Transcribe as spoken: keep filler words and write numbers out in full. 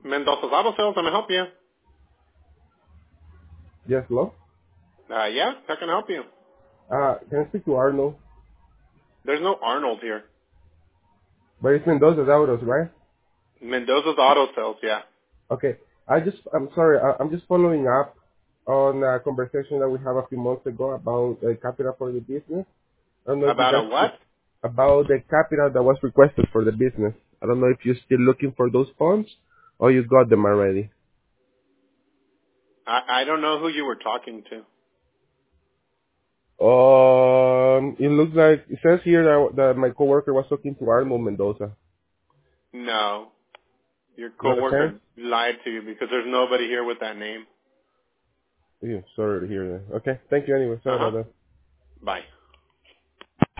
Mendoza's Auto Sales, I'm going to help you. Yes, hello? Uh, yeah, how can I help you? Uh, can I speak to Arnold? There's no Arnold here. But it's Mendoza's Autos, right? Mendoza's Auto Sales, yeah. Okay. I just, I'm sorry, I, I'm just following up on a conversation that we had a few months ago about the capital for the business. I don't know if you About a guys, what? about the capital that was requested for the business. I don't know if you're still looking for those funds or you got them already. I, I don't know who you were talking to. Um, it looks like, it says here that, that my coworker was talking to Arnold Mendoza. No. Your Not the same? coworker lied to you because there's nobody here with that name. Yeah, sorry to hear that. Okay, thank you anyway. Sorry Uh-huh. about that. Bye.